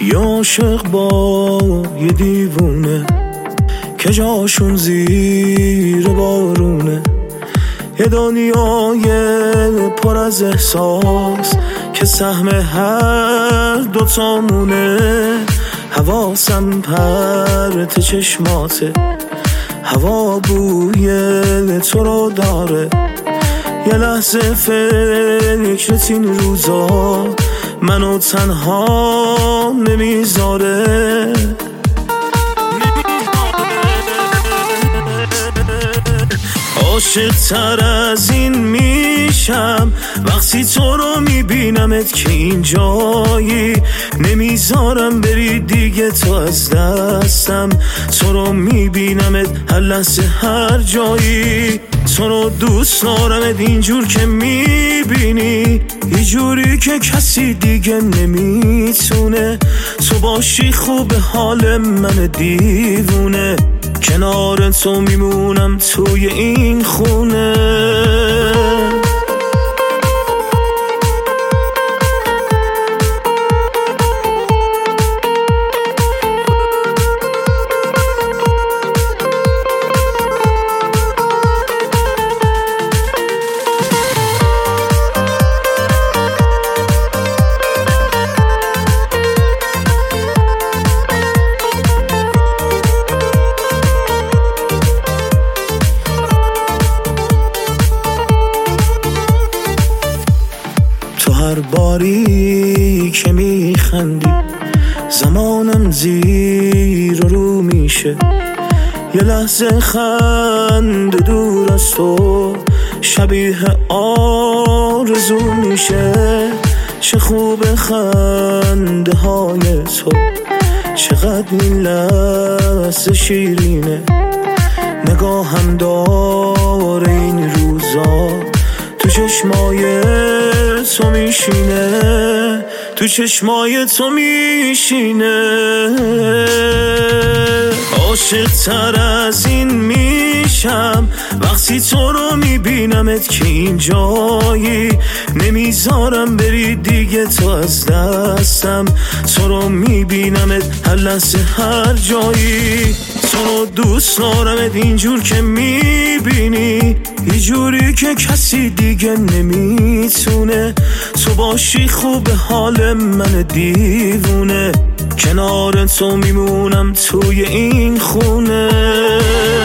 یه عاشق با یه دیوونه که جاشون زیر بارونه، یه دنیای پر از احساس که سهم هر دوتامونه. حواسم پرت چشماته، هوا بوی تو رو داره، یه لحظه فکرت این روزا منو تنها نمیذاره. عاشق تر از این میشم وقتی تو رو میبینمت که اینجایی، نمیذارم بری دیگه تو از دستم. تو رو میبینمت هر لحظه هر جایی، تو رو دوست دارمت اینجور که میبینی، یه جوری که کسی دیگه نمیتونه. تو باشی خوب حال من دیوونه، کنار تو میمونم توی این خونه. هر باری که میخندی زمانم زیر و رو میشه، یه لحظه خنده دور از تو شبیه آرزو میشه. چه خوب خنده های تو، چقدر این لحظه شیرینه، نگاهم داره این روزا تو چشمای تو میشینه، تو چشمای تو میشینه. عاشق تر از این میشم وقتی تو رو میبینمت که اینجایی، نمیذارم بری دیگه تو از دستم. تو رو میبینمت هر لحظه هر جایی، تو رو دوست دارمت اینجور که میبینی، یه جوری که کسی دیگه نمیتونه. تو باشی خوب حال من دیوونه، کنار تو میمونم توی این خونه.